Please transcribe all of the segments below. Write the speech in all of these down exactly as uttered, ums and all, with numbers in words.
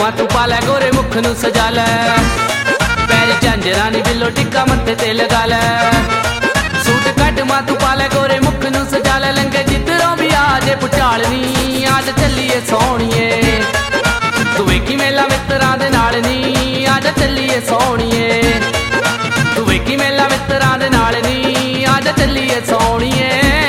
कटमा तू पा लै गोरे मुख नू सजा लै, पैर झांजरा नी बिल्लो टिक्का मत्थे ते लगा लै। सूट कटमा तू पा लै गोरे मुख नू सजा लै, लंगे जिधरों भी आजे पुचालनी आज चलिए सोहणीए। तू वेखी मेला मित्रां दे नाल नी आज चलिए सोहणीए, तू वेखी मेला मित्रां दे नाल नी आज चलिए सोहणीए।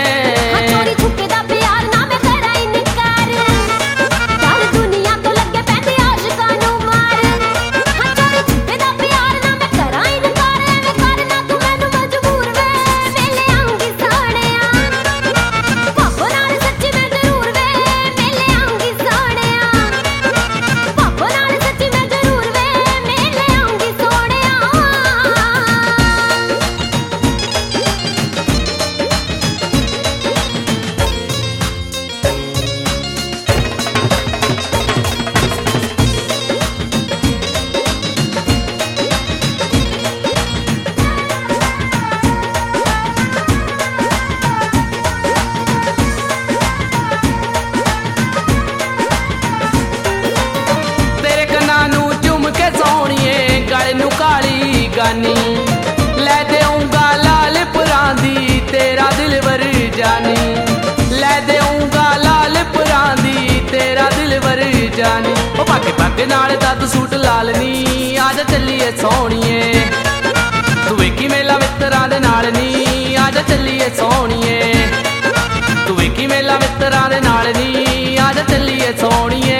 लै देऊंगा लाल परांदी तेरा दिलवर जानी, लै देऊंगा लाल परांदी तेरा दिलवर जानी। ओ पग पग नाल दद सूट लालनी आज चलिए सोहणीए, तू वेखी मेला मित्रां दे नाल नी आज चलिए सोहणीए, तू वेखी मेला मित्रां दे नाल नी आज चलिए सोहणीए।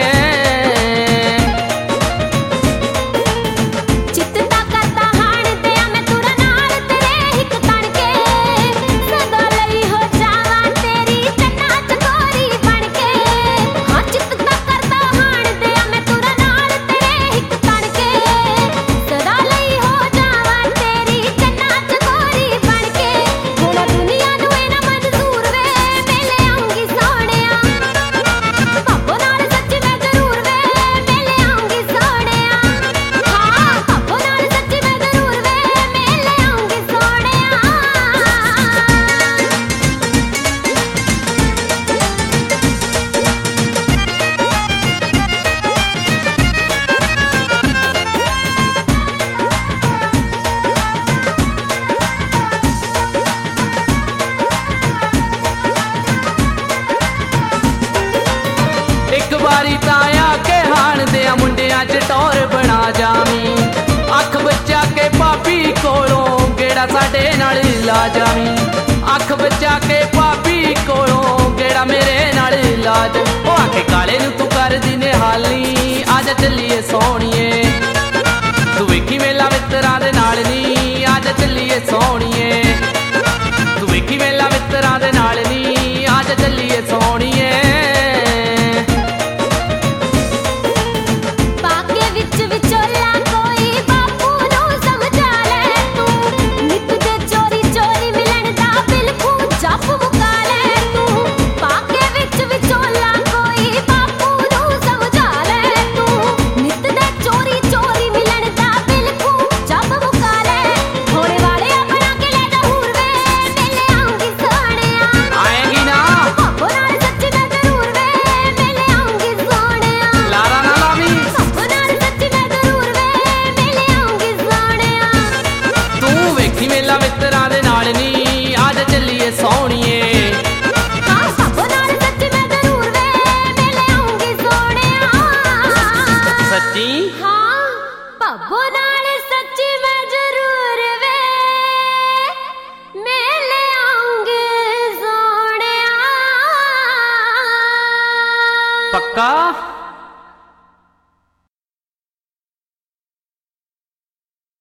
वारी ताया के हाण दे मुंडियां च टौर बना जावी, अख बचा के भाभी कोलों गेड़ा साडे नाल ला जावी, अख बचा के भाभी कोलों गेड़ा मेरे नाल ला जा। ओ आखे काले नू तू कर दी निहाली आज चलिए सोहणीए, तू वेखी मेला मित्रां दे नाल नी आज चलिए सोहणीए।